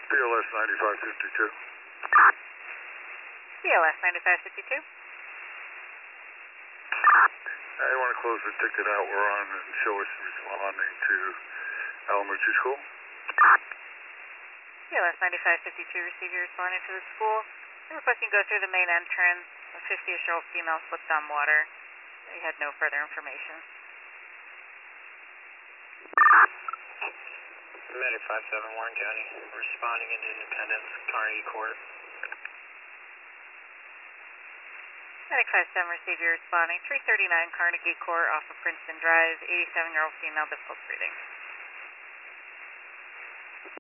BLS 9552. BLS 9552. I want to close the ticket out we're on and show us responding to elementary school. BLS 9552, receive you responding to the school. You're requesting go through the main entrance. A 50-year-old female slipped on water. We had no further information. Medic 57, Warren County, responding into Independence, Carnegie Court. Medic 57, receive you responding. 339 Carnegie Court off of Princeton Drive. 87-year-old female, difficult breathing.